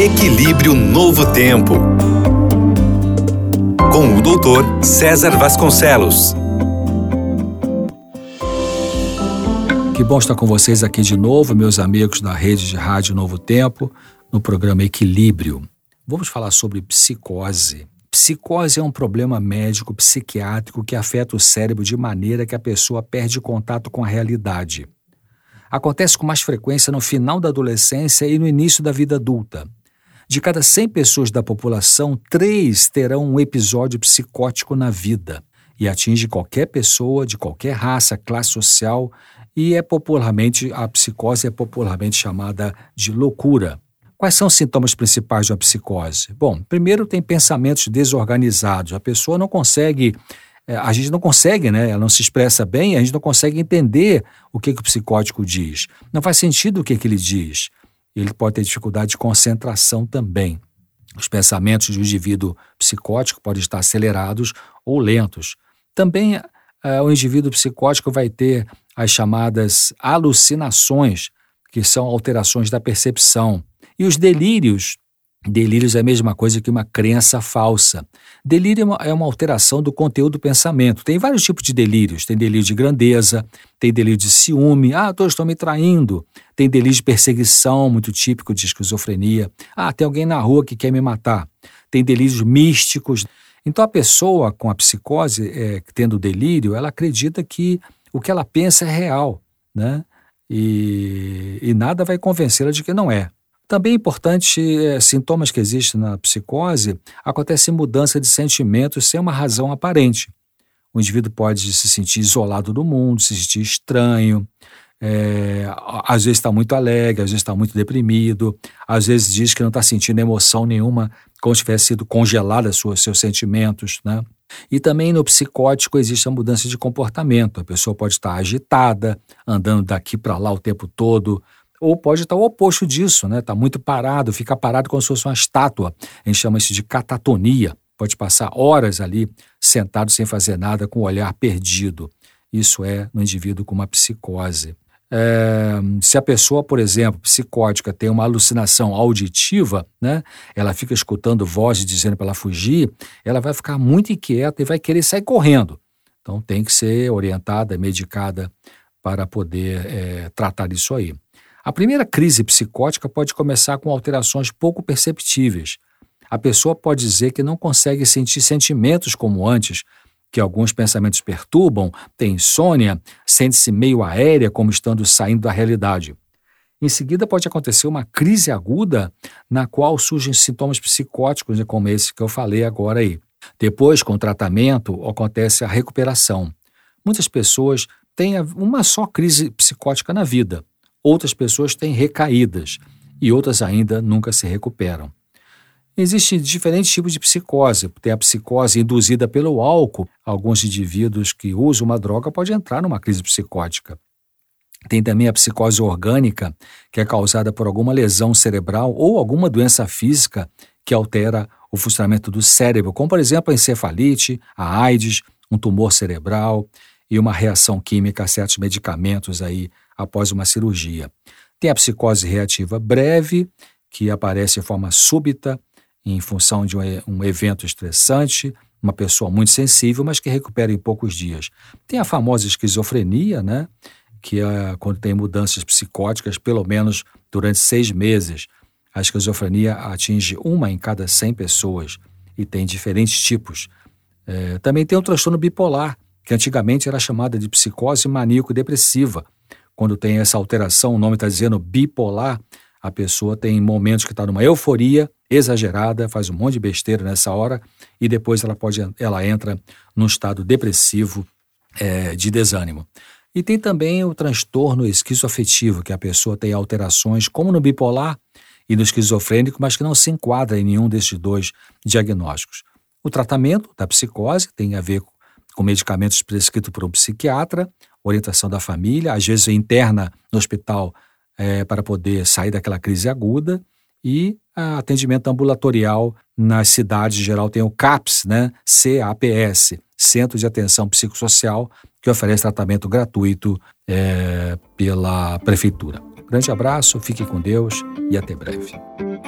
Equilíbrio Novo Tempo, com o doutor César Vasconcelos. Que bom estar com vocês aqui de novo, meus amigos da rede de rádio Novo Tempo, no programa Equilíbrio. Vamos falar sobre psicose. Psicose é um problema médico psiquiátrico que afeta o cérebro de maneira que a pessoa perde contato com a realidade. Acontece com mais frequência no final da adolescência e no início da vida adulta. De cada 100 pessoas da população, 3 terão um episódio psicótico na vida e atinge qualquer pessoa de qualquer raça, classe social e a psicose é popularmente chamada de loucura. Quais são os sintomas principais de uma psicose? Bom, primeiro tem pensamentos desorganizados. A pessoa não consegue, a gente não consegue, né? Ela não se expressa bem, a gente não consegue entender o que o psicótico diz. Não faz sentido o que ele diz. Ele pode ter dificuldade de concentração também. Os pensamentos de um indivíduo psicótico podem estar acelerados ou lentos. Também o indivíduo psicótico vai ter as chamadas alucinações, que são alterações da percepção. E os delírios é a mesma coisa que uma crença falsa. Delírio é uma alteração do conteúdo do pensamento. Tem vários tipos de delírios. Tem delírio de grandeza, tem delírio de ciúme. Todos estão me traindo. Tem delírio de perseguição, muito típico de esquizofrenia. Tem alguém na rua que quer me matar. Tem delírios místicos. Então a pessoa com a psicose, tendo delírio, ela acredita que o que ela pensa é real, né? E nada vai convencê-la de que não é. Também é importante, sintomas que existem na psicose, acontece mudança de sentimentos sem uma razão aparente. O indivíduo pode se sentir isolado do mundo, se sentir estranho, às vezes está muito alegre, às vezes está muito deprimido, às vezes diz que não está sentindo emoção nenhuma, como se tivesse sido congelada seus sentimentos, né? E também no psicótico existe a mudança de comportamento. A pessoa pode estar agitada, andando daqui para lá o tempo todo, ou pode estar o oposto disso, né? Está muito parado, fica parado como se fosse uma estátua. A gente chama isso de catatonia. Pode passar horas ali sentado sem fazer nada, com o olhar perdido. Isso é no indivíduo com uma psicose. Se a pessoa, por exemplo, psicótica, tem uma alucinação auditiva, né? Ela fica escutando vozes dizendo para ela fugir, ela vai ficar muito inquieta e vai querer sair correndo. Então tem que ser orientada, medicada para poder tratar isso aí. A primeira crise psicótica pode começar com alterações pouco perceptíveis. A pessoa pode dizer que não consegue sentir sentimentos como antes, que alguns pensamentos perturbam, tem insônia, sente-se meio aérea como estando saindo da realidade. Em seguida pode acontecer uma crise aguda na qual surgem sintomas psicóticos, como esse que eu falei agora aí. Depois, com o tratamento, acontece a recuperação. Muitas pessoas têm uma só crise psicótica na vida. Outras pessoas têm recaídas e outras ainda nunca se recuperam. Existem diferentes tipos de psicose. Tem a psicose induzida pelo álcool. Alguns indivíduos que usam uma droga podem entrar numa crise psicótica. Tem também a psicose orgânica, que é causada por alguma lesão cerebral ou alguma doença física que altera o funcionamento do cérebro, como, por exemplo, a encefalite, a AIDS, um tumor cerebral e uma reação química a certos medicamentos aí após uma cirurgia. Tem a psicose reativa breve, que aparece de forma súbita, em função de um evento estressante, uma pessoa muito sensível, mas que recupera em poucos dias. Tem a famosa esquizofrenia, né? Que é quando tem mudanças psicóticas, pelo menos durante 6 meses. A esquizofrenia atinge 1 em cada 100 pessoas e tem diferentes tipos. Também tem o transtorno bipolar, que antigamente era chamada de psicose maníaco-depressiva. Quando tem essa alteração, o nome está dizendo bipolar, a pessoa tem momentos que está numa euforia exagerada, faz um monte de besteira nessa hora e depois ela entra num estado depressivo de desânimo. E tem também o transtorno esquizoafetivo, que a pessoa tem alterações como no bipolar e no esquizofrênico, mas que não se enquadra em nenhum desses 2 diagnósticos. O tratamento da psicose tem a ver com medicamentos prescritos por um psiquiatra, orientação da família, às vezes interna no hospital para poder sair daquela crise aguda, e atendimento ambulatorial nas cidades, em geral, tem o CAPS, né? CAPS, Centro de Atenção Psicossocial, que oferece tratamento gratuito pela Prefeitura. Grande abraço, fique com Deus e até breve.